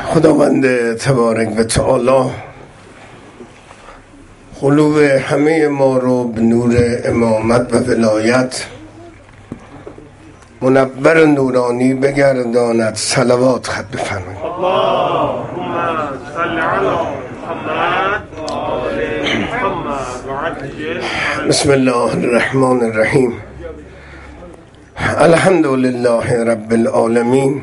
خداوند تبارک و تعالی قلوب همه ما رو به نور امامت و ولایت منور نورانی بگرداند. صلوات خط بفرمایید. اللهم صل علی محمد و آل محمد و عجل. بسم الله الرحمن الرحیم. الحمد لله رب العالمین.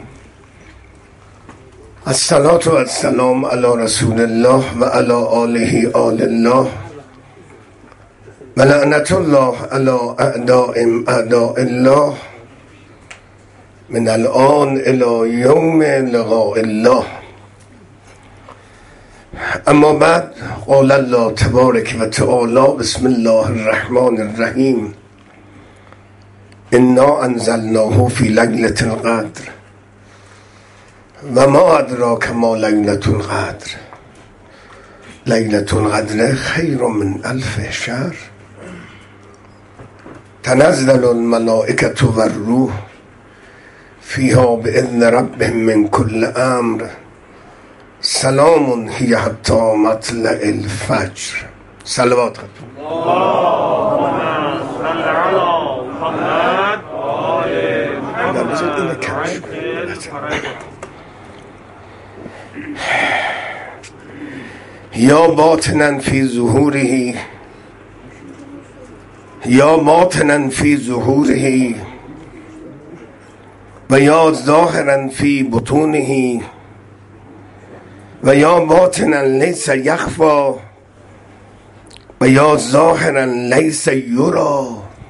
الصلاة و السلام علی رسول الله و علی آله آل الله و لعنت الله علی اعداء الله من الآن الی یوم لقاء الله. اما بعد، قال الله تبارک و تعالی بسم الله الرحمن الرحیم انا انزلناه فی لیلة القدر و ما ادراک ما لیلة القدر لیلة القدر خیر من الف شهر تنزل الملائکة و الروح فیها باذن ربهم من کل امر سلام هی حتی مطلع الفجر. صلوات خط. اللهم صل علی محمد و آل محمد و عجل. یا باطنا فی ظهوره و یا ظاهرا فی بطونه و یا باطنا لیس یخفی و یا ظاهرا لیس یرا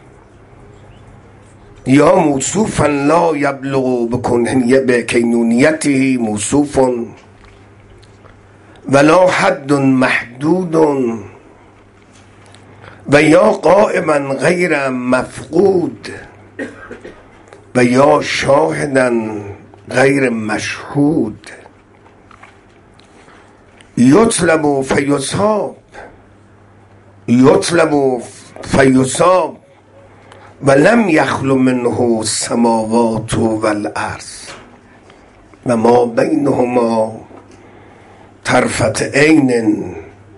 یا موصوفا لا یبلغ بکینونیته موصوف ولا حد محدود و یا قائما غیر مفقود و یا شاهدا غیر مشهود یطلب فیصاب و لم یخل منه السماوات والارض و ما بینهما طرفت عین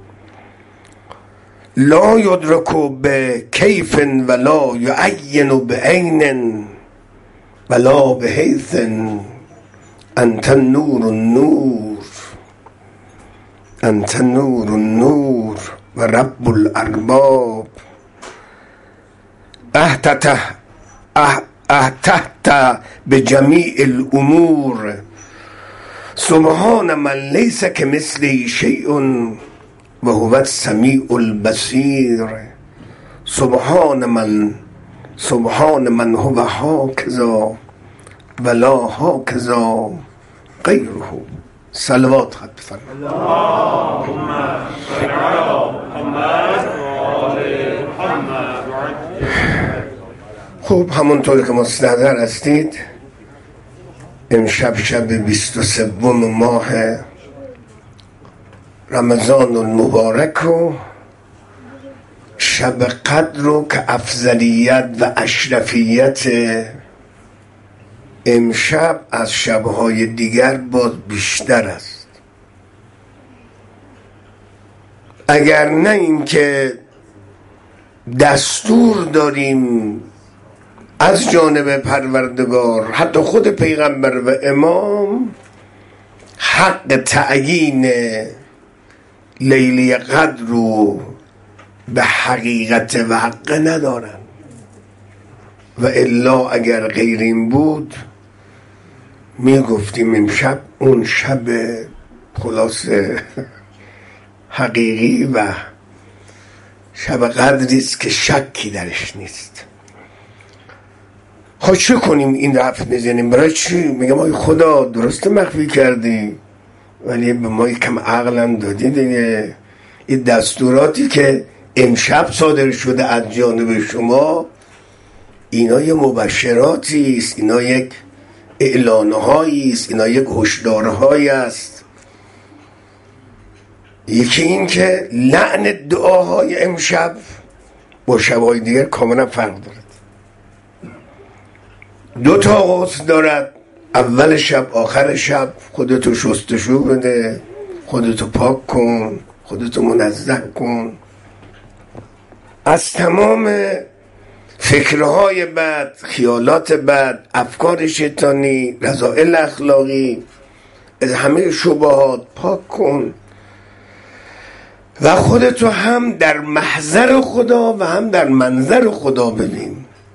لا یدرک بکیف ولا یعین بعین ولا بحیث انت نور النور و رب الارباب احتحت بجمیع الامور سبحان من لیس کمثله شیء و هو السمیع البصیر. سبحان من هو هکذا ولا هکذا غیره. صلوات خط بفرمایید. اللهم صل علی محمد و آل محمد و عجل. خب، همونطور که مستحضر هستید، امشب شب 23 ماه رمضان المبارک و شب قدر رو که افضلیت و اشرفیت امشب از شبهای دیگر باز بیشتر است. اگر نه این که دستور داریم از جانب پروردگار، حتی خود پیغمبر و امام حق تعیین لیلی قدر رو به حقیقت و حق ندارن و الا اگر غیر این بود میگفتیم امشب اون شب خلاصه حقیقی و شب قدریست که شکی درش نیست. خب چه کنیم؟ این رفت نزنیم برای چی؟ میگم آی خدا درست مخفی کردی ولی به ما یکم عقلم دادی دیگه. این دستوراتی که امشب صادر شده از جانب شما، اینا یک مبشراتی است، اینا یک اعلانهایی است، اینا یک هشدارهایی است. یکی این که لعن دعاهای امشب با شبهای دیگر کاملا فرق دارد. دو تا قسم دارد. اول شب آخر شب خودتو شستشو بده، خودتو پاک کن، خودتو منزه کن از تمام فکرهای بد، خیالات بد، افکار شیطانی، رذائل اخلاقی، از همه شبهات پاک کن و خودتو هم در محضر خدا و هم در منظر خدا ببین.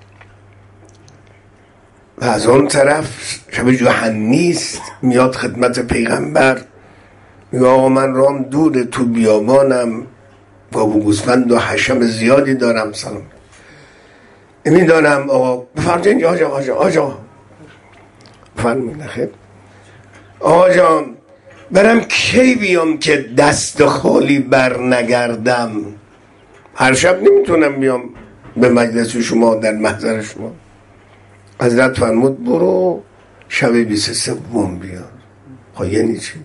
و از اون طرف شب یوحنیست میاد خدمت پیغمبر، میگه آقا من رام دوره، تو بیابانم، گاو و گوسفند و حشم زیادی دارم. سلام میدانم آقا بفرمایید آقا جان بفرمایید. خیر آقا جان برم کی بیام که دست خالی بر نگردم؟ هر شب نمیتونم بیام به مجلس شما در محضر شما. حضرت فرمود برو شب 23 بیا. خب یعنی چی؟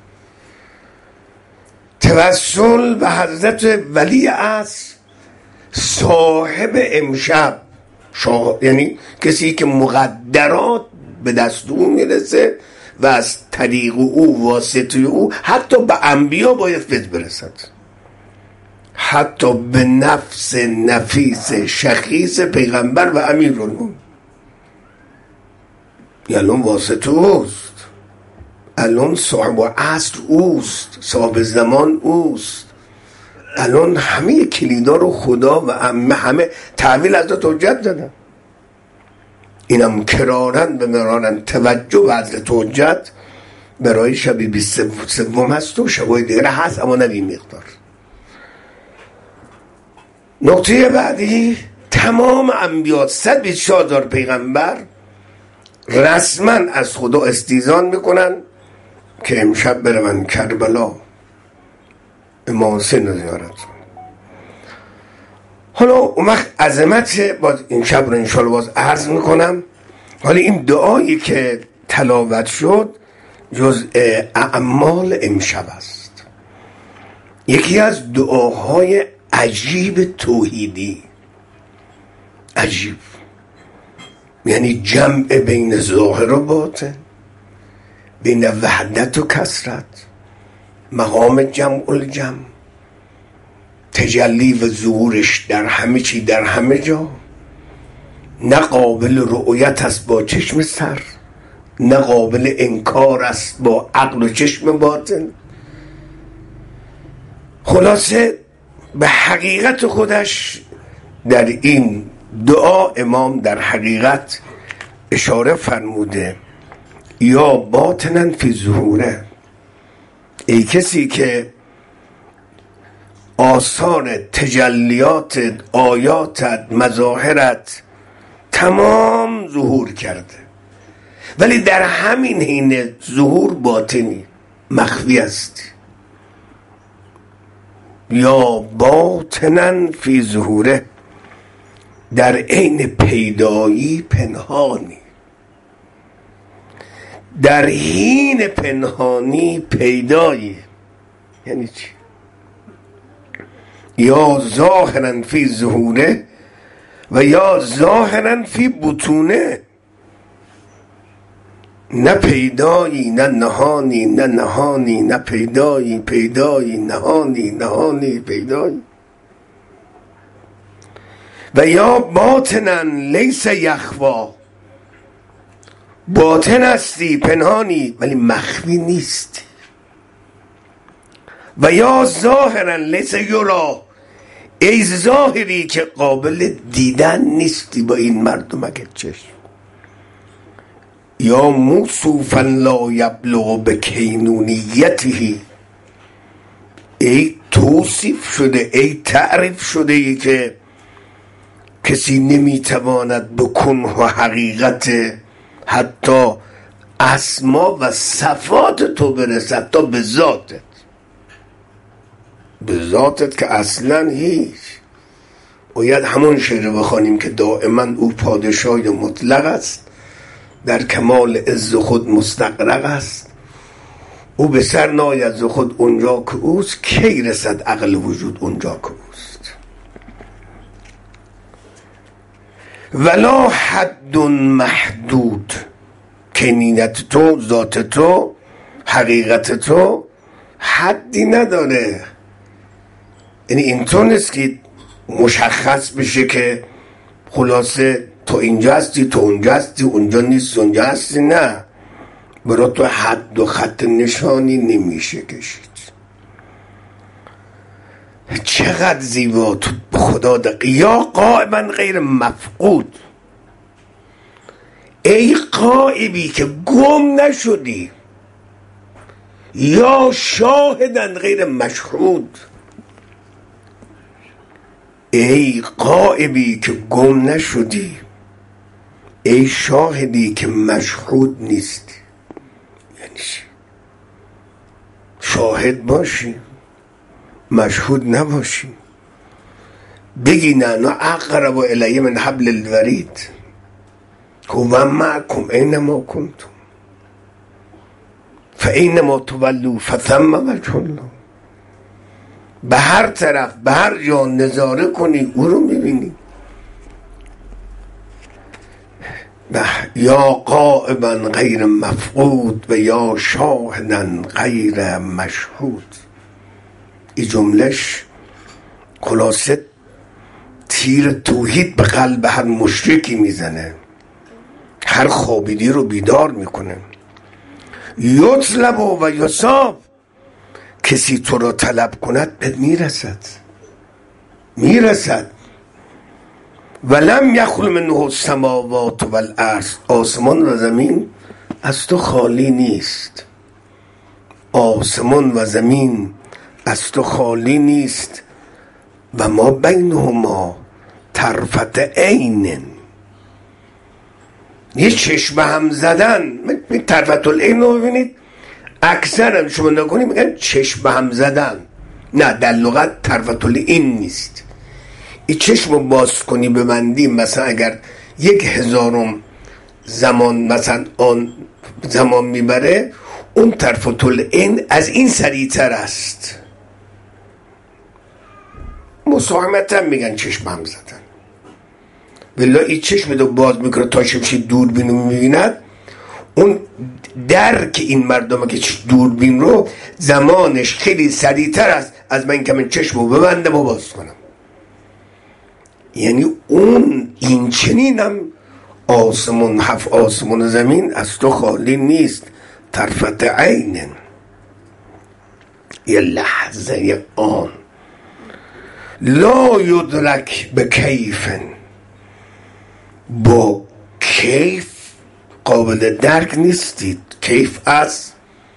توسل به حضرت ولی عصر صاحب امشب، یعنی کسی که مقدرات به دست او میرسه و از طریق او، واسطه او، حتی به انبیا باید فیض برسد، حتی به نفس نفیس شخیص پیغمبر و امیرالمومنین. الان واسطه اوست، الان صاحب عصر اوست، صاحب زمان اوست. الان همه کلیدا رو خدا و همه تحویل از حجت دادن. اینم کرارن به مرارن توجه به حضرت حجت برای شب 23 هست و شبای دیگر هست، اما نبی مقدار. نکته بعدی، تمام انبیا 124,000 پیغمبر رسما از خدا استیزان میکنن که امشب بره من کربلا امام حسین رو زیارت کنم. حالا اون وقت عظمت باز این شب رو انشاءالله باز عرض میکنم. حالا این دعایی که تلاوت شد جزء اعمال امشب است، یکی از دعاهای عجیب توحیدی. عجیب یعنی جمع بین ظاهر و باطن، بین وحدت و کثرت، مقام جمع الجمع، تجلی و ظهورش در همه چی، در همه جا. نه قابل رؤیت است با چشم سر، نه قابل انکار است با عقل و چشم باطن. خلاصه به حقیقت خودش در این دعا امام در حقیقت اشاره فرموده یا باطنن فی ظهوره. ای کسی که آثار تجلیات آیاتت، مظاهرت تمام ظهور کرده، ولی در همین حین ظهور باطنی مخفی است. یا باطنن فی ظهوره، در عین پیدایی پنهانی، در حین پنهانی پیدایی. یعنی چی؟ یا ظاهرا فی ظهوره و یا ظاهرا فی بطونه. نه پیدایی نه نهانی، نه نهانی نه پیدایی، پیدایی نهانی، نهانی پیدایی. و یا باطنا لیس یخفا، باطن هستی، پنهانی ولی مخفی نیستی. و یا ظاهرا لیس یرا، ای ظاهری که قابل دیدن نیستی با این مردمک چشم. یا موصوفا لا یبلغ بکینونیته، ای توصیف شده، ای تعریف شده ای که کسی نمیتواند به کنه و حقیقت حتی اسما و صفات تو برسد، تا به ذاتت، به ذاتت که اصلا هیچ. باید همون شعر بخوانیم که دائما او پادشاه مطلق است، در کمال عز خود مستغرق است. او به سر ناید ز خود اونجا که اوست، کی رسد عقل وجود اونجا که اوست. ولا حد محدود کمینت تو، ذات تو، حقیقت تو حدی نداره. یعنی اینطور نیست که مشخص بشه که خلاصه تو اینجا هستی، تو اونجا هستی، اونجا نیست، اونجا هستی. نه، برای تو حد و خط نشانی نمیشه کشید. چقدر زیبا تو خدا یا قائبا غیر مفقود، ای غائبی که گم نشدی، یا شاهدن غیر مشهود، ای غائبی که گم نشدی، ای شاهدی که مشهود نیستی. یعنی چی؟ شاهد باشی مشهود نباشی. بگی نه اقرب الی من حبل الورید هو معکم اینما کنتم فاینما تولوا فثم وجه الله. به هر طرف به هر جا نظاره کنی او رو میبینی. یا غائبا غیر مفقود و یا شاهدا غیر مشهود. این جملش خلاصه تیر توحید به قلب هر مشرکی میزنه، هر خوابیدی رو بیدار میکنه. یطلب و یصاب، کسی تو را طلب کند به میرسد. ولم یخل منه السماوات والارض، آسمان و زمین از تو خالی نیست. آسمان و زمین از تو خالی نیست. و ما بینهما طرفت عین، یه چشم هم زدن. طرفت العین رو ببینید، اکثر شما نکنید میگن چشم هم زدن. نه، در لغت طرفت العین نیست. این چشم رو باز کنی ببندی، مثلا اگر 1000 زمان مثلا آن زمان میبره، اون طرفت العین از این سریعتر است. مساهمتا میگن چشم هم زدن. بلا این چشم رو باز میکنه تا شمشه دوربین رو میبیند. اون درک این مردمه که دوربین رو زمانش خیلی سریعتر است از من که من چشم رو ببندم و باز کنم. یعنی اون این چنینم آسمون، 7 آسمون زمین از تو خالی نیست. طرفت عین، یه لحظه، یه آن. لا یدرک به کیفن، با کیف قابل درک نیستید. کیف از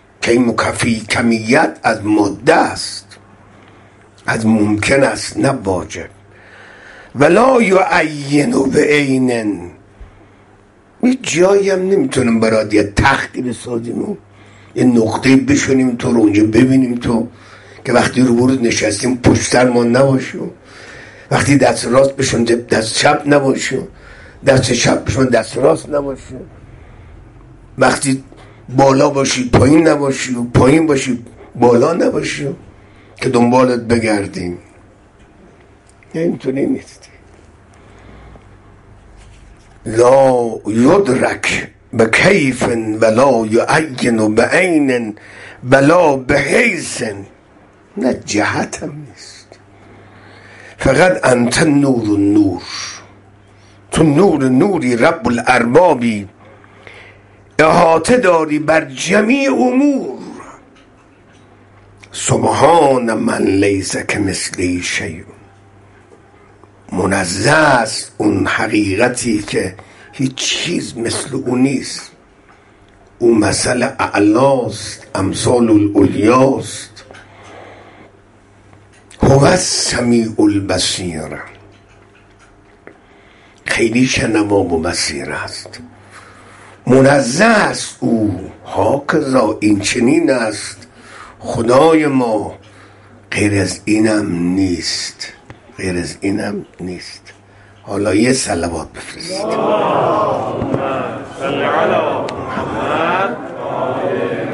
کمیت از ماده است، از ممکن است نه واجب. ولا یعین به عینن، یه جایی هم نمیتونم برات یه تختی بسازیم، یه نقطه بشونیم تو رو اونجا ببینیم تو، که وقتی رو برود نشستیم پشت سر ما نباشیم، وقتی دست راست بشون دست چپ نباشیم، دست چپ بشون دست راست نباشیم، وقتی بالا باشی پایین نباشی و پایین باشی بالا نباشی که دنبالت بگردیم. اینطوری نیست. لا یدرک به کیف ولا یعین به عین ولا به حیث، نه جهت هم نیست. فقط انت نور النور، تو نور نوری، رب الاربابی، احاطه داری بر جمیع امور. سبحان من لیس کمثله شیء، منزه است اون حقیقتی که هیچ چیز مثل او نیست. او مثل اعلاست، امثال الاولیاست. هو السمیع البصیر، خیلی شنوا و بصیر است. منزه است او، هاکذا این چنین است خدای ما، غیر از اینم نیست، غیر از اینم نیست. حالا یه صلوات بفرستید. اللهم صل علی محمد و آل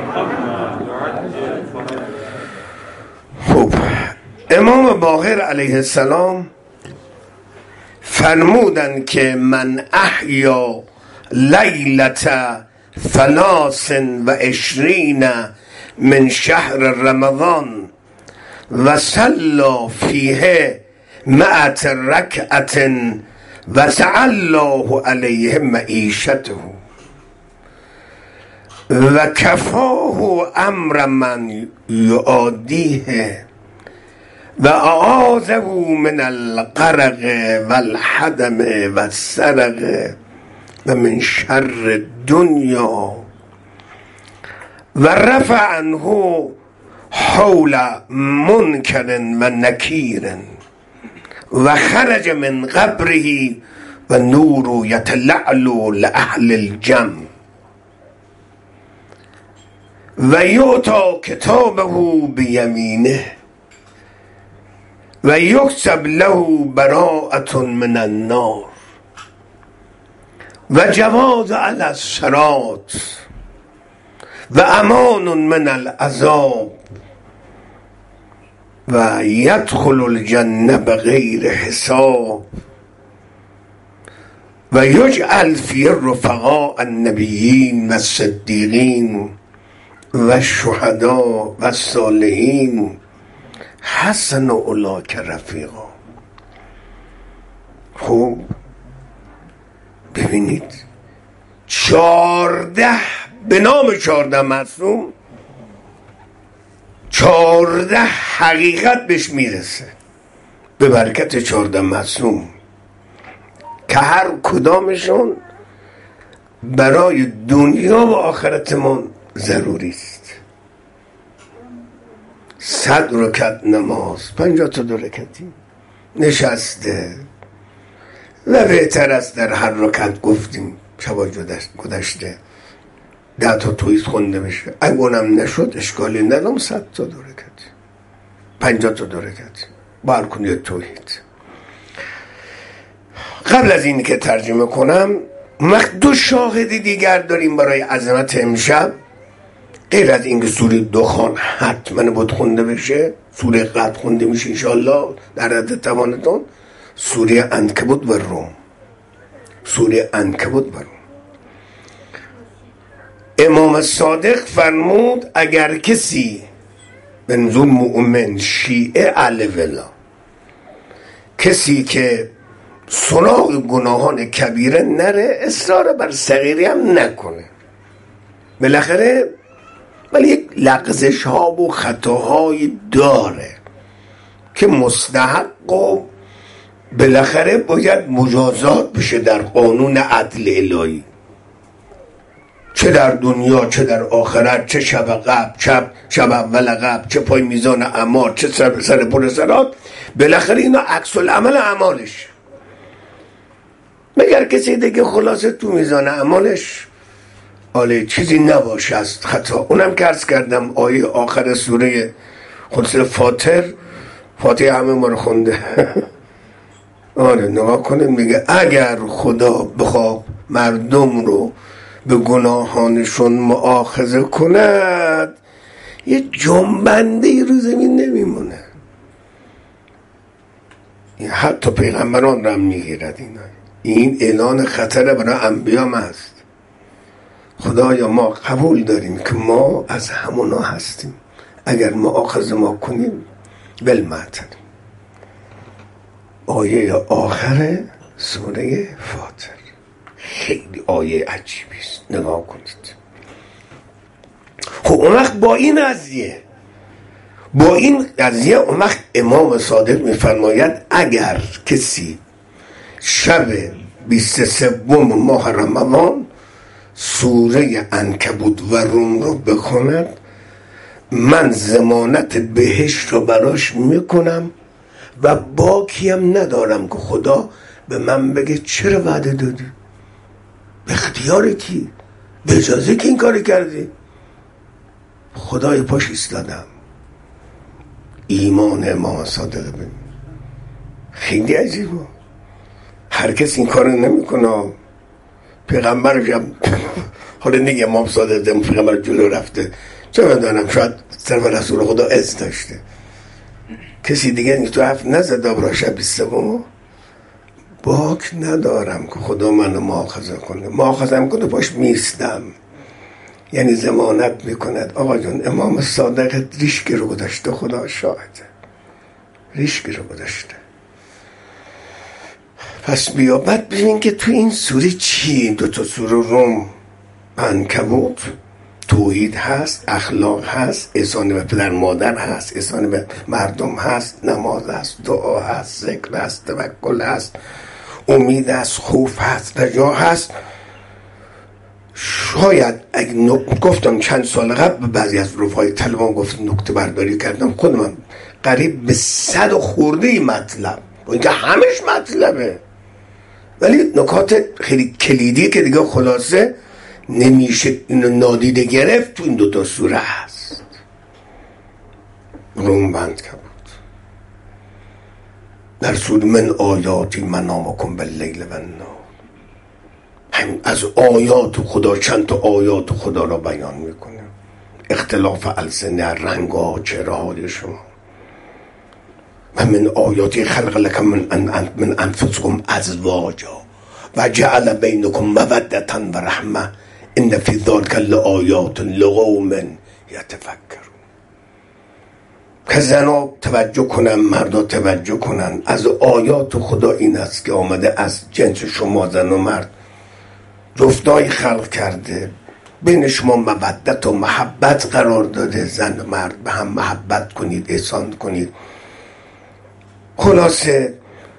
محمد. خب، امام باقر علیه السلام فرمودن که من احیا لیلت 23 من شهر رمضان و صلی فیه 100 رکعة و سعى الله علیه معیشته و کفاه امر من یعادیه و اعاذه من الغرق و الهدم و السرق و من شر الدنیا و رفع عنه حول منکر و نکیر و خرج من قبره و نور یتلعلو لأهل الجنة و یعطی کتابه بیمینه و یکتب له براءة من النار و جواز علی الصراط و امان من العذاب و یدخل الجنه بغیر حساب و یجعل فی رفقاء النبیین و الصدیقین و الشهداء و الصالحین حسن اولاک رفیقا. خب ببینید 14 به نام 14 معصوم 14 حقیقت بهش میرسه به برکت 14 معصوم که هر کدامشون برای دنیا و آخرتمون ضروری است. 100 رکعت نماز 52 رکعتی نشسته و بهتر است در هر رکعت گفتیم شبا گذشته 10 تا توحید خونده بشه، اگه اونم نشد اشکالی ندارم 100 تا 2 رکعت 52 رکعت بار کنید توحید. قبل از این که ترجمه کنم دو شاهد دیگر داریم برای عظمت امشب غیر از اینکه سوره دخان حتما باید خونده بشه، سوره قد خونده میشه انشاءالله در حد توانتون، سوره عنکبوت و روم. سوره عنکبوت و روم امام صادق فرمود اگر کسی منظور مؤمن شیعه علولا کسی که سراغ گناهان کبیره نره اصرار بر صغیری هم نکنه، بالاخره ولی یک لغزش ها و خطاهای داره که مستحق و بالاخره باید مجازات بشه در قانون عدل الهی، چه در دنیا چه در آخرت، چه شب قبل شب اول قبل، چه پای میزان اعمال، چه سر پر سرات، بالاخره اینا عکس العمل اعمالش. مگر کسی دیگه خلاصه تو میزان اعمالش آله چیزی نباشه است خطا. اونم که عرض کردم آیه آخر سوره خلاصه فاتحه همه ما رو خونده آره نگاه کنیم میگه اگر خدا بخواد مردم رو به گناهانشون مؤاخذه کند یه جنبنده رو زمین نمیمونه. حتی پیغمبران رو هم میگیرد این اعلان خطر برای انبیام هست. خدایا ما قبول داریم که ما از همونا هستیم، اگر مؤاخذه ما کنیم بالمعتل. آیه آخر سوره فاطر خیلی آیه عجیبی است، نگاه کنید. خب اون وقت با این قضیه اون وقت امام صادق میفرماید اگر کسی شب 23 ماه رمضان سوره عنکبوت و روم رو بخوند من ضمانت بهشت رو براش میکنم و باکی هم ندارم که خدا به من بگه چرا وعده دادی، به اختیار کی، به اجازه کی این کاری کردی. خدای پاش ایستادم. ایمان امام صادق ببین خیلی عجیبه. هر کس این کارو نمیکنه. پیغمبرش هم حالا نگه امام صادق پیغمبر جلو رفته، چه بدانم شاید سر رسول خدا از داشته، کسی دیگه نیست تو حرف نزده برای شب 23 باک ندارم که خدا منو مؤاخذه کنه. مؤاخذه کنه پاش میستم یعنی ضمانت میکند آقا جان امام صادق ریشکی رو گذاشته، خدا شاهده ریشکی رو گذاشته. پس بیا بعد ببین که تو این سوره چی، این دوتا سوره روم عنکبوت توحید هست، اخلاق هست، احسان به پدر مادر هست، احسان به مردم هست، نماز هست، دعا هست، ذکر هست، توکل هست، امید هست، خوف هست، رجا هست. شاید گفتم چند سال قبل بعضی از رفقای طالبان گفت نکته برداری کردم، خودم قریب به 100 خورده مطلب، اینجا همش مطلبه ولی نکات خیلی کلیدی که دیگه خلاصه نمیشه اینو نادیده گرفت تو این دوتا سوره هست. روم بند کرد در سوره من آیاتی منامکم باللیل و النهار، هم از آیات خدا چند تا آیات خدا را بیان میکنه، اختلاف السنه، رنگ ها، چهره های شما. و من آیاتی خلق لکم من انفسکم ازواجا و جعل بینکم مودة و رحمه ان فی ذلک لآیات لقوم یتفکرون. که زنا توجه کنن، مردا توجه کنن، از آیات خدا این است که آمده از جنس شما زن و مرد جفتای خلق کرده، بین شما مودت و محبت قرار داده، زن و مرد به هم محبت کنید، احسان کنید. خلاصه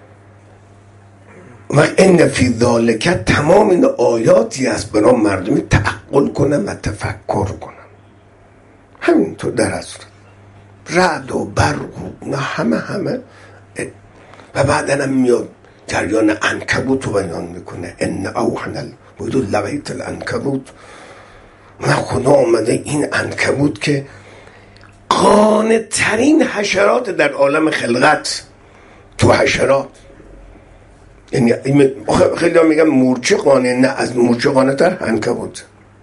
و ان فی ذلک تمام این آیاتی است برای مردمی تعقل کنن و تفکر کنن. همینطور در اصل رعد و برق و همه و بعدن هم میاد جریان عنکبوت رو بیان میکنه، ان اوحنا البیوت لبیت العنکبوت. من خدا آمده این عنکبوت که قانع ترین حشرات در عالم خلقت، تو حشرات یعنی خیلی ها میگن مورچه قانع، نه، از مورچه قانع تر عنکبوت.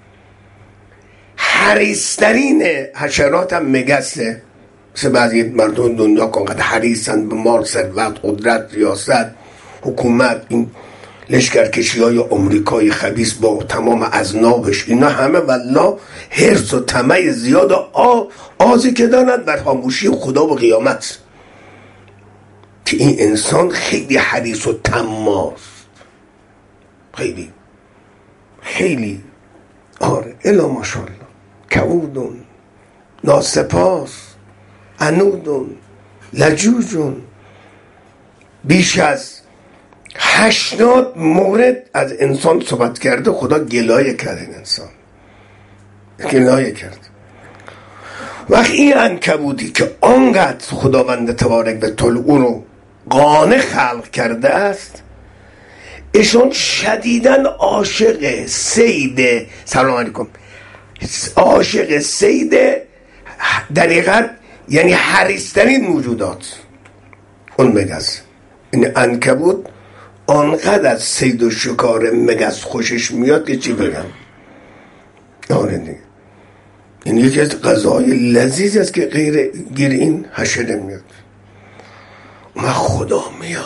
حریصترین حشرات هم مگسه، مثل بعضی مردم دنیا که انقدر حریصن به مال، ثروت، قدرت، ریاست، حکومت، این لشکرکشی های امریکای خبیث با تمام اذنابش، اینا همه والله حرص و طمع زیاد و آزی که دارند بر خاموشی خدا و قیامت، که این انسان خیلی حریص و طماعست، خیلی خیلی آره الا ماشاءالله کبودون، ناسپاس، عنودون، لجوجون. بیش از 80 مورد از انسان صحبت کرده، خدا گلایه کرد، این انسان گلایه کرد. وقتی این عنکبوتی که آنقدر خداوند تبارک و تعالی او رو قانع خلق کرده است، ایشون شدیداً عاشق صید، سلام علیکم، عاشق صید دقیقاً یعنی حریص‌ترین موجودات اون مگس. این عنکبوت آنقدر از صید و شکار مگس خوشش میاد که چی بگم. آره دیگه این یکی از غذاهای لذیذ است که غیر گیر این حشره میاد. و خدا میاد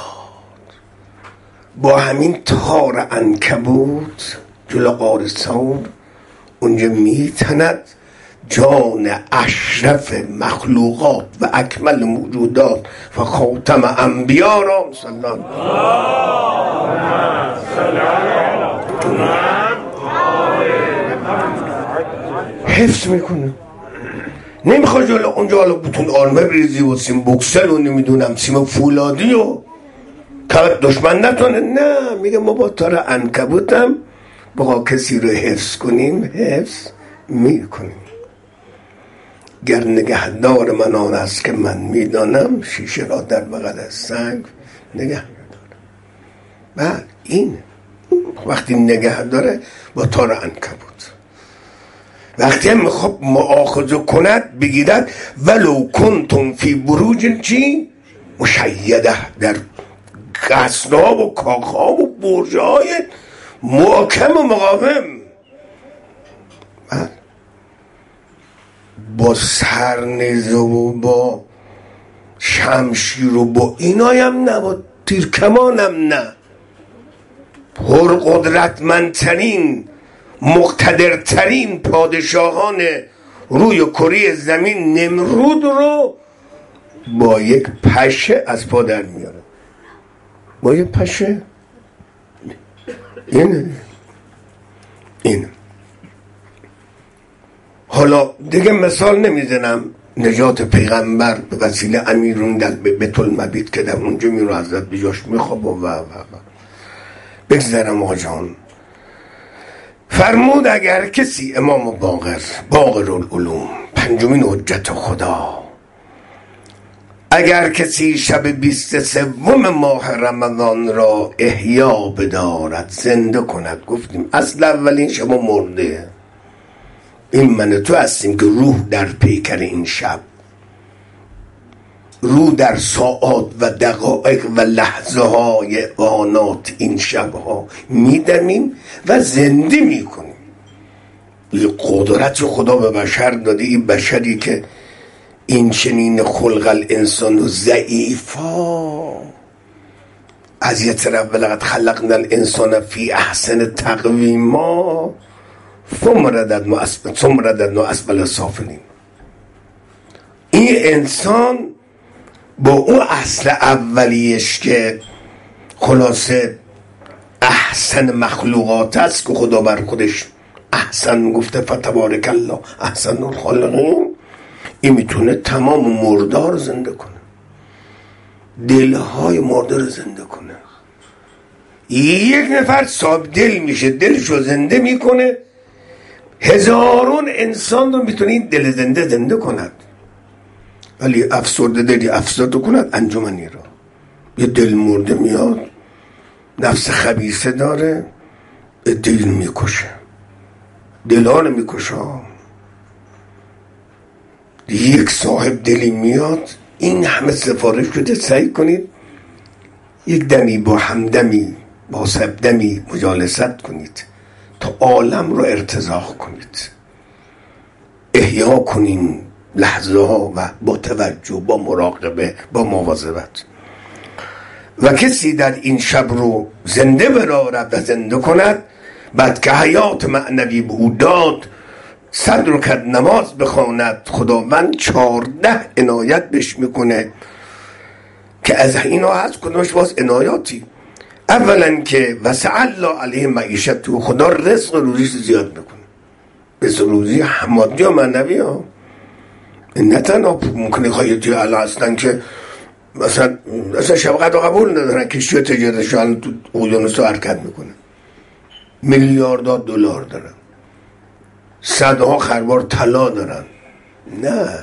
با همین تار عنکبوت جلو غار ثور، اونجا میتند جان اشرف مخلوقات و اکمل موجودات و خاتم انبیا را صلی الله حفظ میکنه. نمیخواد جلو اونجا حالا بتون آرمه بریزی و سیم بوکسل و نمیدونم سیم فولادی و که دشمن نتونه، نه، میگه ما با تار عنکبوتم با کسی رو حفظ کنیم، حفظ میکنیم. گر نگهدار من آن است که من میدانم، شیشه را در بغل سنگ نگه میدارم. بعد این وقتی نگه داره با تار عنکبوت، وقتی هم میخواد مؤاخذه کند بگیرد ولو کنتم فی بروج چی مشیده، در قصرها و کاخها و برج‌های محکم و مقاوم، با سرنیزه و با شمشیر و با اینایم نه، با تیرکمانم نه، پر قدرتمندترین مقتدرترین پادشاهان روی کره زمین نمرود رو با یک پشه از پا در میاره. با یک پشه. این حالا دیگه مثال نمیزنم. نجات پیغمبر به وسیله امیرون در بیت المبیت که در اونجا میرو حضرت بجاش میخواب و بگذارم آقا جان. فرمود اگر کسی امام باقر العلوم پنجمین حجت خدا، اگر کسی شب 23 ماه رمضان را احیا بدارد، زنده کند. گفتیم اصل اولین شب مرده. این من تو هستیم که روح در پیکر این شب، روح در ساعات و دقایق و لحظه های آنات این شب ها میدمیم و زنده میکنیم. این قدرت خدا به بشر داده. این بشری که این چنین خلق الانسان و ضعیفا، از یه طرف ولقد خلقنا الانسان فی احسن تقویما ثم رددنا اسفل سافلین. این انسان با اون اصل اولیش که خلاصه احسن مخلوقات است که خدا بر خودش احسن گفته، فتبارک الله احسن الخالقین، این میتونه تمام مردار زنده کنه، دلهای مرده رو زنده کنه. یک نفر صاحب دل میشه، دلشو زنده میکنه، هزارون انسان رو میتونه این دل زنده کند. ولی افسرده دلی افسرده کند انجمنی رو. یه دل مرده میاد، نفس خبیثه داره، دل میکشه، دلان میکشه. یک صاحب دلی میاد، این همه سفارش شده، سعی کنید یک دمی با همدمی با سبدمی مجالست کنید تا عالم رو ارتزاق کنید، احیا کنین لحظه ها و با توجه، با مراقبه، با مواظبت. و کسی در این شب رو زنده برارد و زنده کند، بعد که حیات معنوی به او داد، صد رکعت نماز بخواند، خداوند 14 عنایت بهش میکنه که از اینا هست کدومش باز عنایاتی. اولا که وسع الله علیه معیشت، تو خدا رزق روزیش زیاد میکنه، رزق روزی مادی و معنوی ها. نه تنها ممکنه خواهی علا هستن که مثلا شفقت و قبول ندارن، کشتی تجارتشان تو اقیانوس رو حرکت میکنه، میلیاردها دلار دارن، صدها خروار طلا دارن. نه،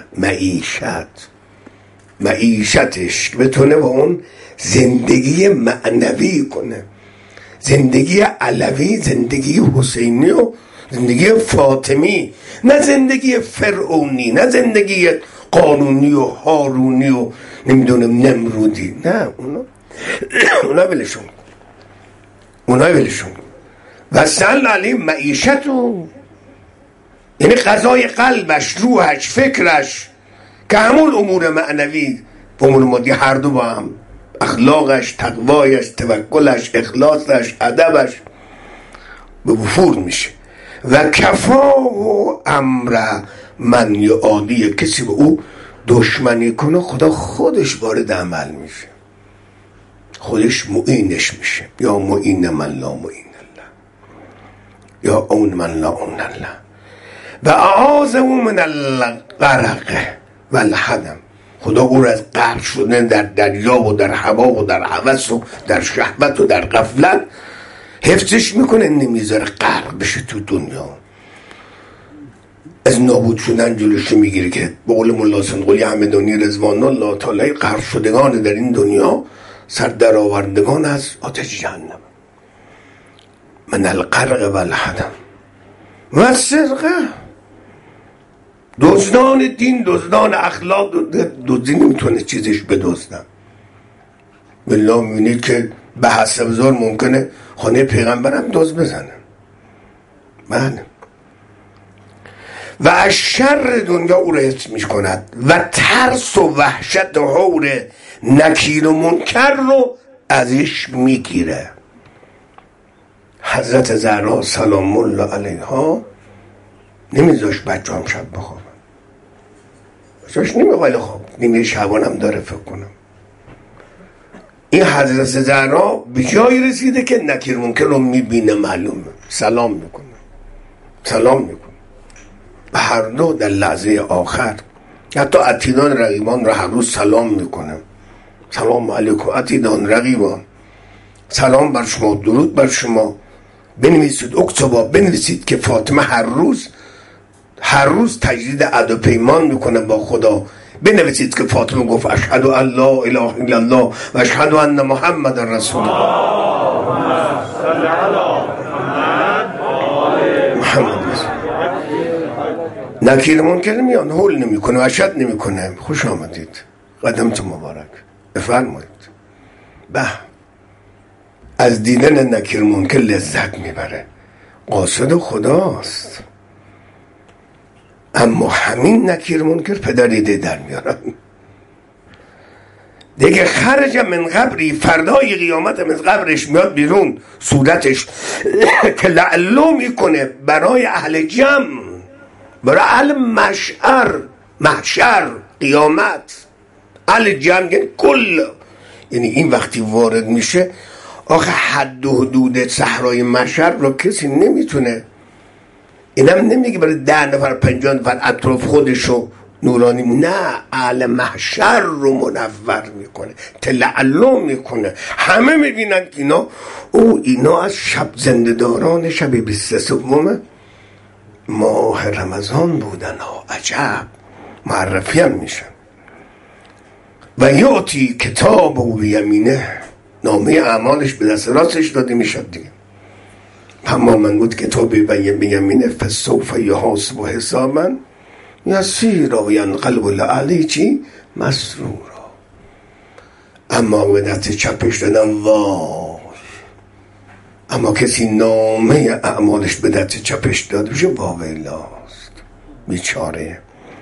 معیشتش بتونه با اون زندگی معنوی کنه، زندگی علوی، زندگی حسینی و زندگی فاطمی، نه زندگی فرعونی، نه زندگی قانونی و هارونی و نمیدونم نمرودی. نه، اونا ولشون. و سل علی معیشتو، یعنی غذای قلبش، روحش، فکرش، که همون امور معنوی و امور مادی هر دو با هم، اخلاقش، تقوایش، توکلش، اخلاصش، ادبش به وفور میشه. و کفا و امر من یعادی، کسی به او دشمنی کنه خدا خودش وارد عمل میشه، خودش معینش میشه. یا معین من لا معین الله، یا اون من لا اون الله. و اعاذه من الغرق و الهدم، خدا او را از غرق شدن در دریا و در هوا و در هوس و در شهوت و در غفلت حفظش میکنه، نمیذاره غرق بشه تو دنیا، از نابود شدن جلوش میگیره. که به قول مولا سنقلی همدانی رضوان الله تعالی، غرق شدگان در این دنیا سر در آوردگان از آتش جهنم. من الغرق و الهدم و السرقه، دزدان دین، دزدان اخلاق، دزدی نمیتونه چیزش بدزدن. بالله میبینید که به حسب زار ممکنه خانه پیغمبرم دزد بزنه. بله. و از شر دنیا او را حفظ میکند و ترس و وحشت و حور نکیر و منکر رو ازش میگیره. حضرت زهرا سلام الله علیها نمیذاشت بچه هم شب بخوابن، بچه‌اش نمیخواد خواب، نیمه شبانم داره فکر کنم. این حضرت زهرا به جایی رسیده که نکیر منکر رو میبینه، معلومه، سلام میکنه به هر دو در لحظه آخر. حتی عتیدان رقیبان رو هر روز سلام میکنه، سلام علیکم عتیدان رقیبان، سلام بر شما، درود بر شما. بنویسید اکتبا، بنویسید که فاطمه هر روز تجدید عهد و پیمان میکنه با خدا. بنویسید که فاطمه گفت اشهد ان لا اله الا الله و اشهد ان محمد رسول الله. صل علی محمد نکیر منکر میان هول نمیکنه، وحشت نمیکنه. خوش آمدید، قدمت مبارک، بفرمایید. از دیدن نکیر منکر لذت میبره، قاصد خداست. اما همین نکیر منکر پدریده در میارن دیگه. خرج من قبری، فردای قیامت از قبرش میاد بیرون، صورتش که لعلو میکنه برای اهل جمع، برای اهل محشر قیامت. اهل جمع یعنی کل، یعنی این وقتی وارد میشه، آخه حد و حدود صحرای محشر رو کسی نمیتونه. اینم نمیگه برای 10 نفر 50 نفر اطراف خودشو نورانی، نه، اهل محشر رو منور میکنه، تلعلم میکنه. همه میبینن که اینا از شب زندهداران شب 23 ماه رمضان بودن ها. عجب، معرفی هم میشن. و یاتی کتاب و بیمینه، نامه اعمالش به دست راستش داده میشد دیگه. اما من بود کتاب بیمینه فسوف یحاسب حسابا یسیرا و ینقلب علیه چی؟ مسرورا. اما به دست چپش دادن، وای. اما کسی نامه اعمالش به دست چپش داده بشه، واویلاست، بیچاره.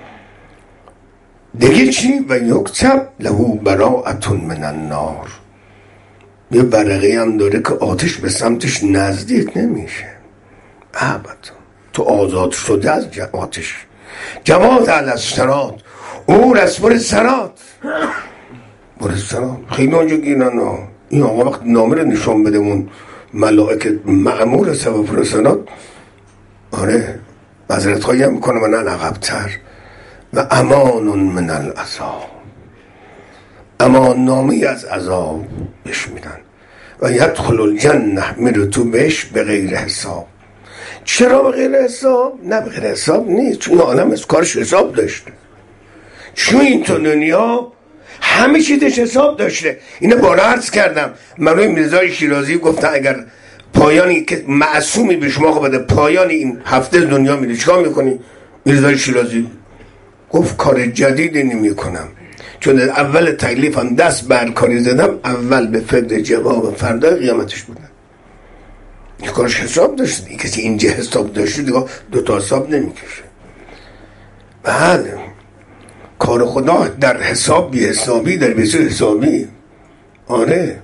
دیگه چی؟ و یکتب له براءة من النار، یه برقی هم داره که آتش به سمتش نزدیک نمیشه ابدا. تو آزاد شده از آتش. جواز علی الصراط، او رسول صراط، برای صراط. خیلی اونجا گیرن این آقا وقت نامه رو نشان بده اون ملائکه مأمور سبب صراط، آره معذرت خواهی هم میکنه من عقب‌تر. و امان من العذاب، امان نامی از عذاب بهش میدن. و یدخل الجنه، میره تو بهش به غیر حساب. چرا به غیر حساب؟ نه به غیر حساب نیست، چون عالم از کارش حساب داشته، چون این تو دنیا همه چیزش حساب داشته. اینو بارا عرض کردم، مروی میرزای شیرازی گفتن اگر پایانی که معصومی به شما بده، پایانی این هفته دنیا میره چیکار میکنی؟ میرزای شیرازی گفت کار جدیدی نمی کنم، چون اول تکلیفم دست بر کاری زدم، اول به فکر جواب فردای قیامتش بودم. این کارش حساب داشته، این کسی اینجا حساب داشته دیگه 2 حساب نمیکشه. بله، کار خدا در حساب بی حسابی، در بسیار حسابی. آره،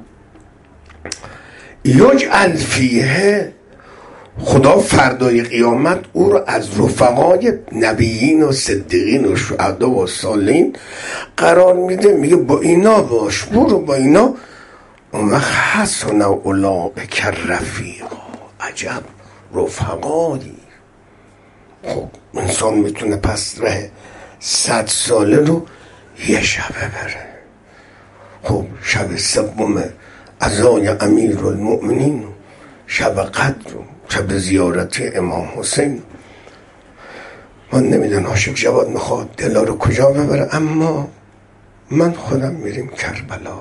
یجعل فیه، خدا فردای قیامت او رو از رفقای نبیین و صدیقین و شهدا و صالحین قرار میده، میگه با اینا باش، برو با اینا. اون وقت حسن اولئک رفیقا، عجب رفقایی. خب انسان میتونه پس ره 100 ساله رو یه شبه بره. خب شب 3 عزای امیرالمؤمنین، شب قدر، شب زیارت امام حسین. من نمیدونم عاشق جواد میخواد دلا رو کجا ببره، اما من خودم میریم کربلا،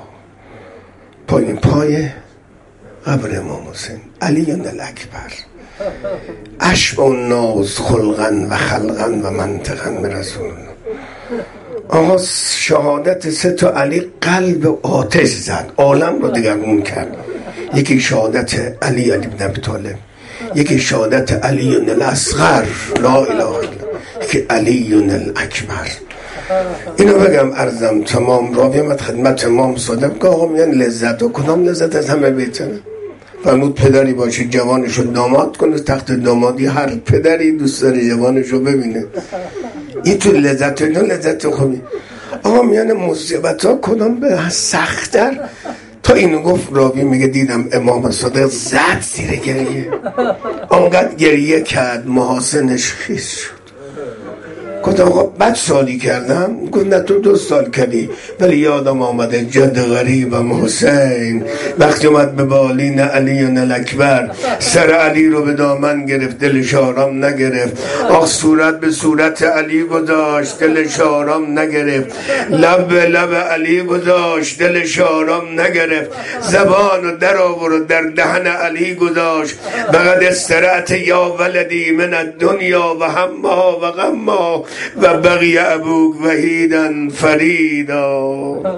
پای قبر امام حسین علی الاکبر، اشبه الناس خلقا و خلقا و منطقا به رسول الله. آقا شهادت 3 علی قلب آتش زد، عالم رو دگرگون کرد. یکی شهادت علی بن ابی طالب، یکی شهادت علی الاصغر لا اله الا الله، یکی علی الاکبر. اینو بگم عرضم تمام راویمت خدمت امام صادق که آقا میان لذت و کدام لذت از همه بهتره؟ فرمود پدری باشه جوانشو داماد کنه تخت دامادی. هر پدری دوست داره جوانشو ببینه. این تو لذت خوبی. آقا میان مصیبت ها کدام به سخت‌تر؟ تا اینو گفت راوی میگه دیدم امام صادق زد زیر گریه، آنقدر گریه کرد محاسنش خیس شد. گفت آقا بد سالی کردم؟ گفت نه تو 2 سال کردی، ولی یادم آمده جد غریبم حسین وقتی اومد به بالین علی و اکبر سر علی رو به دامن گرفت دلش آرام نگرفت. آخ صورت به صورت علی گذاشت دلش آرام نگرفت، لب به لب علی گذاشت دلش آرام نگرفت، زبان و در آورد در دهن علی گذاشت. فقد استرعت یا ولدی من الدنیا و همها و غمها و بقی ابوک وحیدا فریدا.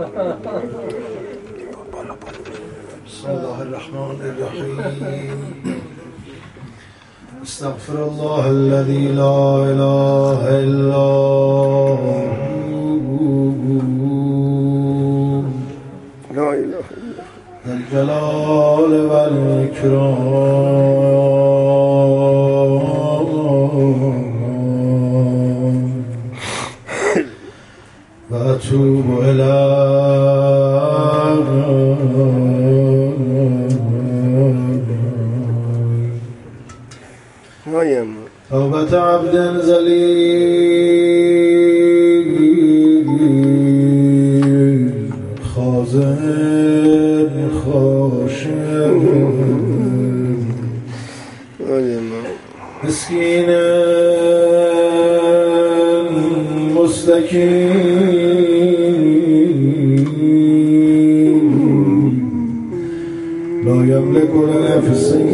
بسم الله الرحمن الرحیم. استغفر الله الذي لا اله الا هو لا اله ذا الجلال والإكرام و اتوب الیه توبة عبد ذلیل خازن خاشع مسکین مستکین لا یملک لنفسه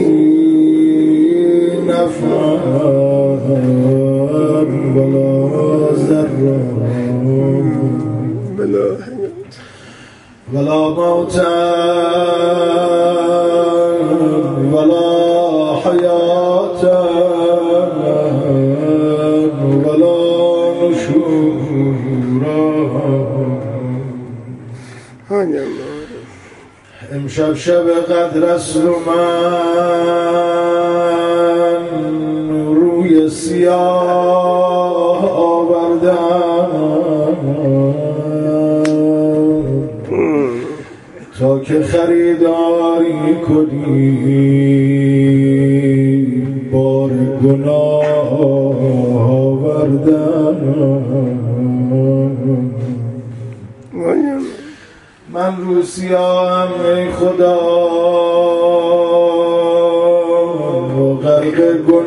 نفعا ولا ضرا ولا موتا ولا حیاتا ولا نشورا. امشب شب قدر است و من روی سیاه آوردم تا که خریداری کنی بار گناه آوردم. من رو سیاهم ای خدا غرق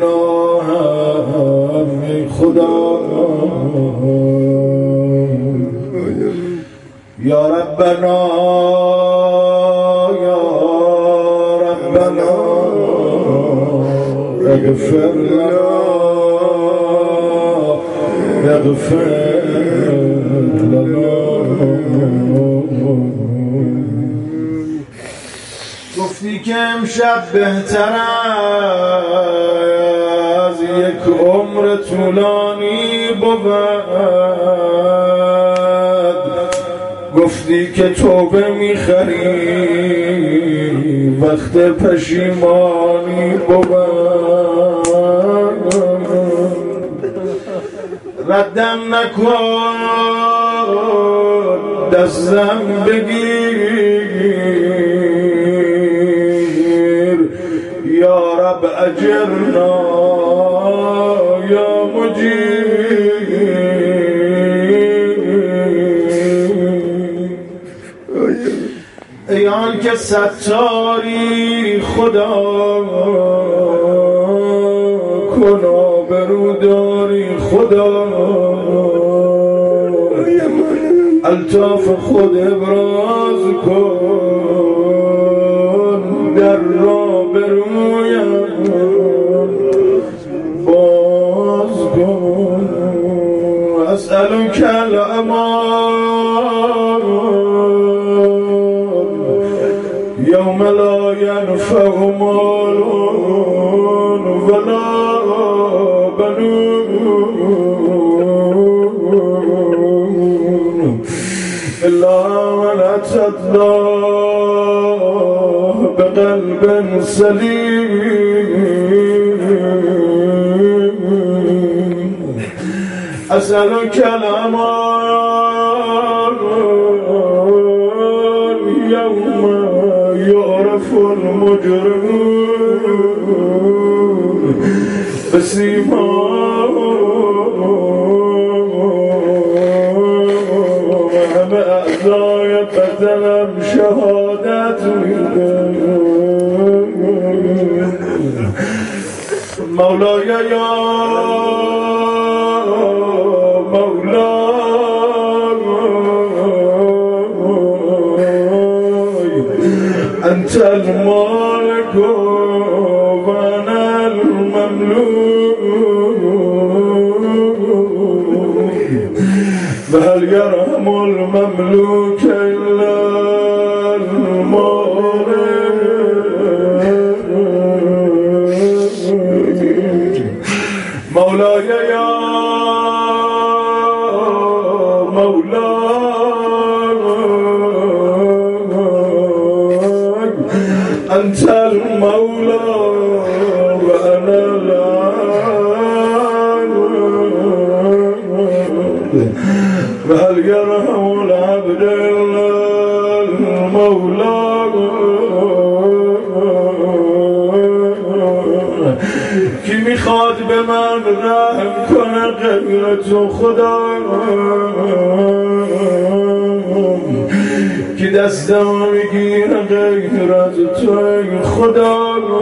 گناهم ای خدا. یا ربنا یا ربنا اغفر لنا اغفر لنا. گفتی که امشب بهتر از یک عمر طولانی بود، گفتی که توبه میخری وقت پشیمانی بود. ردم نکن دستم بگیر یا رب اجرنا یا مجیر. ای آن که ستاری خدا کن آبروداری خدا، الطاف خود ابراز کن در را برویم باز کن. اسألک الامان یوم لا ینفع مال ولا بنون الا من اتى الله بقلب قلب سليم أسألك الأمان يوم يعرف المجرمون بسيماهم أعزاي قتلم شهادات مولاي يا مولاي أنت المالك وأنا المملوك فهل يرحم المملوك إلا المالك مولاي يا مولاي أنت المولى وأنا العبد فهل يرحم العبد إلا المولى کی میخواد به من رحم کنه غیر تو خدا کی دستم میگیره غیر از تو ای خدا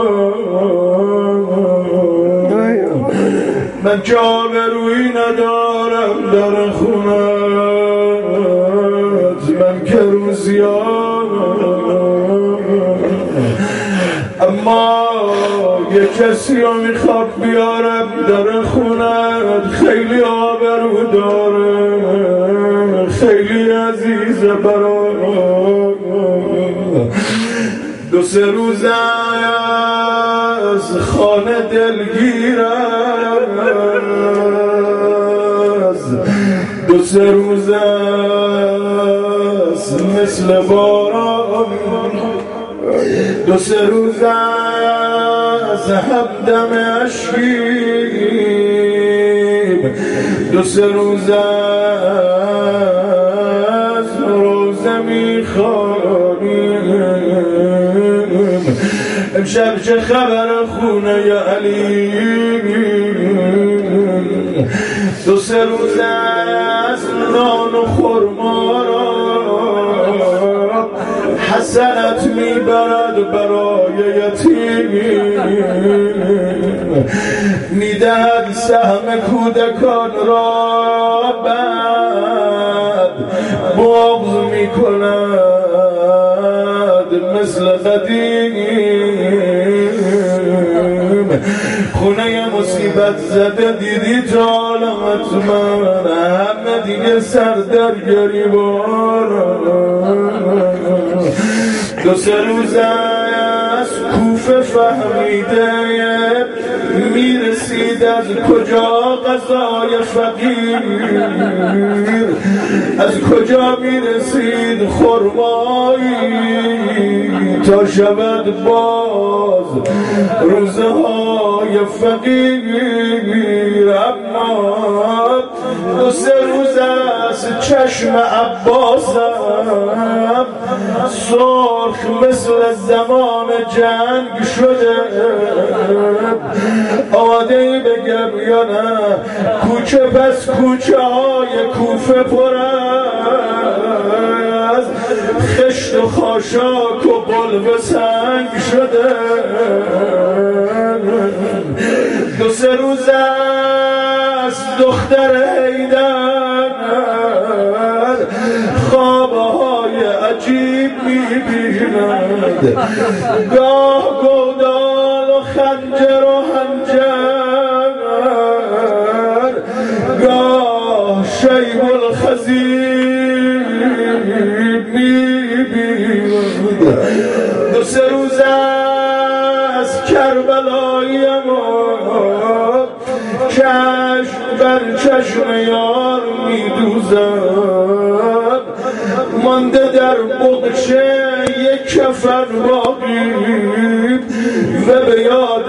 من که آبرویی ندارم در خونت من که روزیارم اما یه کسی رو میخواد بیارم در خونت خیلی آبرو داره خیلی عزیزه برام دو سه روز از خانه دلگیر است دو سه روز است مثل باران دو سه روز از همدم اشکیم دو سه روز از روزه میخوانیم امشب چه خبر خونه ی علی دو سه روز از نان و خرما را حسنت میبرد برای یتیم میدهد سهم کودکان را بعد بغض میکند مثل قدیم خونه مصیبت زده دیدی تا علامت من همه دیگه سر در گریبان دو سه روز از کوفه فهمیده میرسید از کجا غذای فقیر از کجا میرسید خرمایی تا شود باز روزه های فقیر اما دو سه روز از چشم عباسم سرخ مثل زمان جنگ شده آماده‌ای بگم یا نه کوچه پس کوچه های کوفه پر از خشت و خاشاک و قلب سنگ شده دو سه روز از دختر حیدر خوابهای عجیب میبیند گاه گودال و خنجر و هنجر گاه شیب الخزیب میبیند دو سه روز از کربلایی ما چشم بر چشم یار میدوزد مانده در بغچه یک کفن باقی و به یاد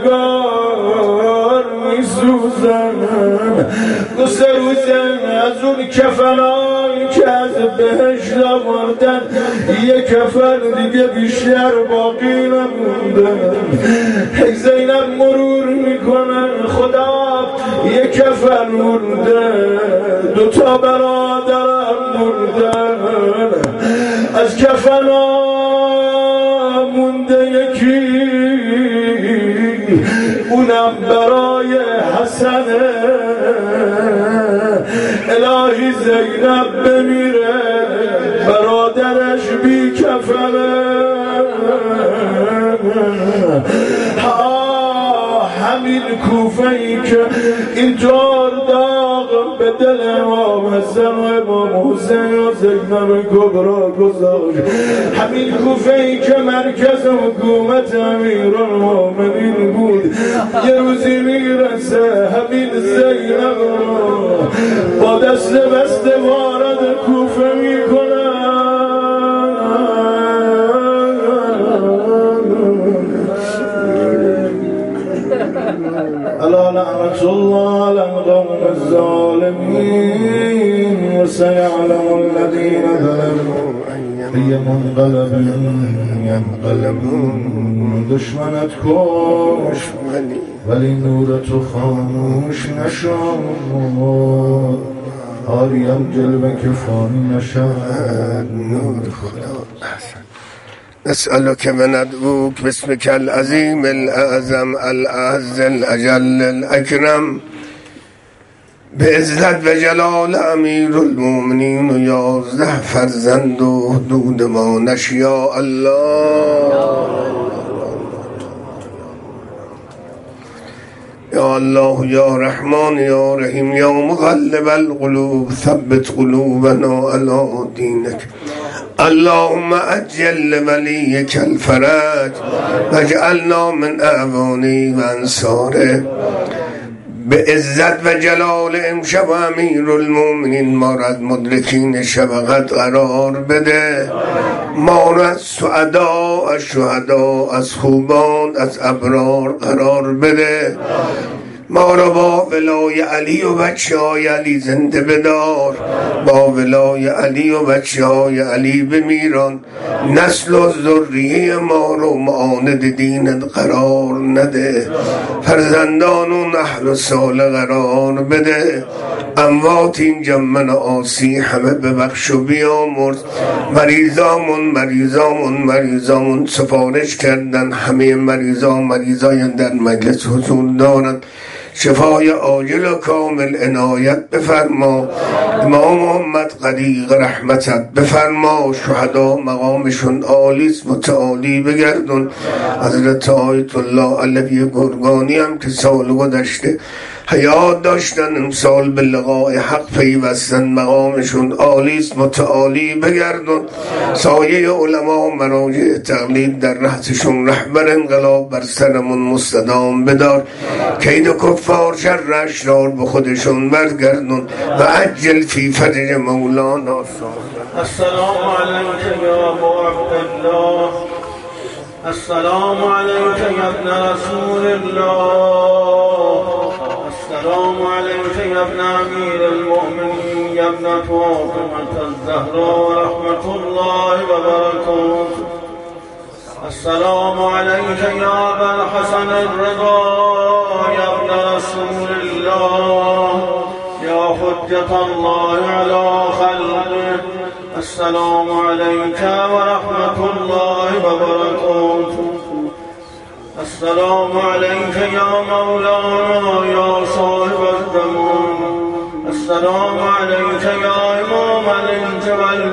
نگار میسوزم. دو سه روزه از اون کفنایی که از بهشت آوردن یک کفن دیگه بیشتر باقی نمونده. هی زینب مرور میکنن خدا یک کفن مونده، دوتا برادرم موندن. از کفنا مونده یکی، اونم برای حسنه. الهی زینب بمیره برادرش بی کفنه. همین کوفه ای که اینطور داغ به دل امام حسن و امام حسین و زینب کبرا گذاشت، همین کوفه ای که مرکز حکومت امیرالمومنین بود، یه روزی میرسه همین زینب با دست بسته وارد کوفه میکنه. الا لعنة الله على القوم الظالمين وسيعلم الذين ظلموا أي منقلب ينقلبون. دشمنت کش ولی نور تو خاموش نشد، آریم جلوه که فانی نشد نور خدا. نسألك وندعوك باسمك العظيم الأعظم الأعز الأجل الأكرم بعزت و جلال امیر المؤمنین و 11 فرزند و حدود مانش یا الله. یا الله یا رحمان یا رحیم یا مقلب القلوب ثبت قلوبنا علی دینک. اللهم اجل ولیک الفرج واجعلنا من اعوانه و انصاره. به عزت و جلال امشب امیر المؤمنین ما را از مدرکین شفقت قرار بده، ما را از سعدا، از شهدا، از خوبان، از ابرار قرار بده. ما را با ولای علی و بچه های علی زنده بدار، با ولای علی و بچه های علی بمیران. نسل و ذریه ما رو معاند دینت قرار نده، فرزندان و نحل و سال قرار بده. اموات اینجا من آسی همه ببخش و بیامرز. مریضامون سفارش کردن، همه مریضای در مجلس حضور دارن. شفای عاجل و کامل عنایت بفرما. امام محمد غریق رحمتت بفرما. شهدا مقامشون عالیست، متعالی بگردون. حضرت آیت الله علوی گرگانی هم که سال گذشته حیات داشتن، امسال به لقاء حق پیوستن، مقامشون عالیست، متعالی بگردون. سایه علما و مراجع تقلید در رأسشون رهبر انقلاب بر سرمون مستدام بدار. کید کفار شر اشرار به خودشون برگردون و عجل فی فرج مولانا. السلام علیک یا ابو عبدالله، السلام علیک یا ابن رسول الله، السلام علیک یا ابن امیر المؤمنین یا ابن فاطمة الزهراء رحمة الله و برکاته. السلام علیک یا ابا الحسن الرضا یا ابن رسول الله یا حجة الله علی خلقه. السلام علیک و رحمة الله و برکاته. السلام علیک یا مولانا یا صاحب الزمان. السلام علیک یا امام الانس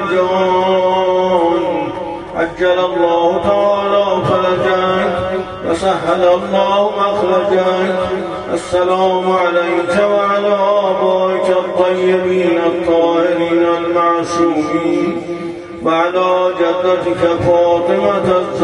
والجان. عجل الله تعالی فرجك وسهل الله مخرجك. السلام عليك وعلى آبائك الطيبين الطاهرين المعصومين وعلى جدتك فاطمة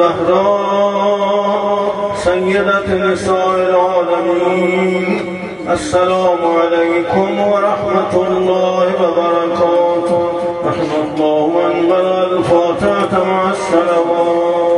الزهراء سيدة نساء العالمين. السلام عليكم ورحمة الله وبركاته. رحمة الله من قرأ الفاتحة مع السلامات.